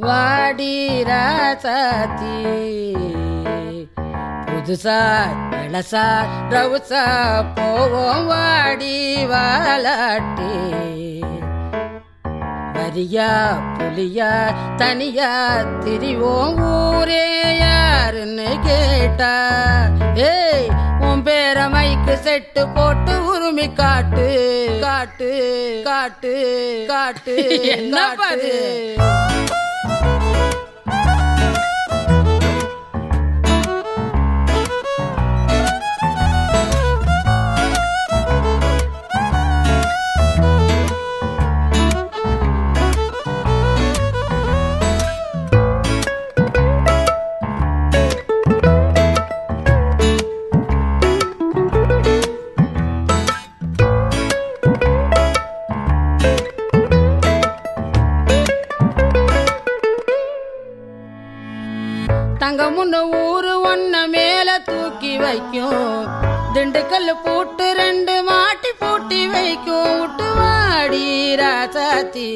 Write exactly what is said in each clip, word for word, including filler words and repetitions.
வாடி ராசாத்தி புதுசா இளசா ரவுசா போவோம் வாடி வாலாட்டி வரியா புலியா தனியா திரிவோம் ஊரே யாருன்னு கேட்டா ஏய் உன் பேர மைக்கு செட்டு போட்டு உரிமை காட்டு காட்டு காட்டு காட்டு என்ன பாரு தங்க முன்ன ஊரு ஒன்ன மேல தூக்கி வைக்கும் திண்டுக்கல் பூட்டு ரெண்டு மாட்டி பூட்டி வைக்கும் விட்டு வாடி ராசாத்தி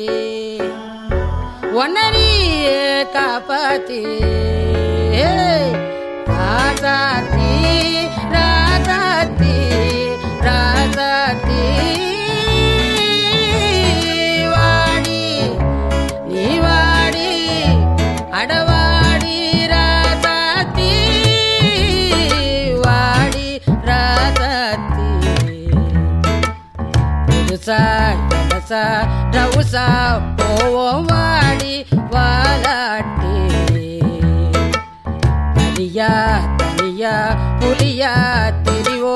ஒன்னரியே காப்பாத்தி ராசாத்தி ராசாத்தி ராசாத்தி வாடி நீ வாடி அடவா புதுசா ரவுசா போவோம் வாடி வாலாட்டி தனியா தனியா புலியா திரிவோ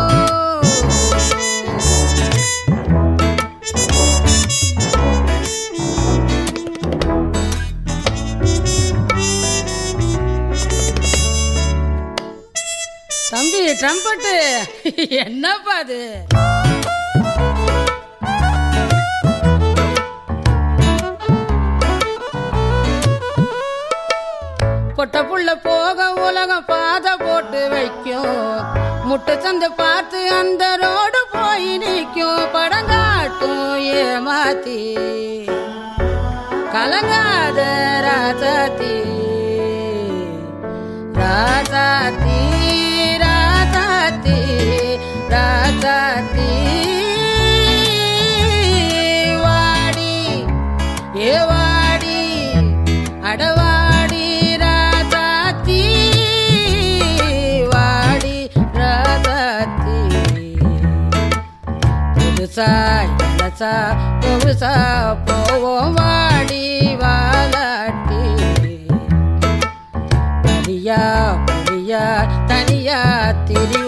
தம்பி ட்ரம்பட்டு என்னப்பா அது பொட்ட புள்ள போக உலகம் பாதை போட்டு வைக்கும் முட்டை சந்து பார்த்து அந்த ரோடு போய் நிற்கும் படங்காட்டும் ஏமாத்தி கலங்காத ராசாத்தி ராசாத்தி ராசாத்தி ராசாத்தி வாடி ஏ வாடி அடவா இளசா புதுசா போவோம் வாடி வாலாட்டி வரியா புலியா தனியா திரி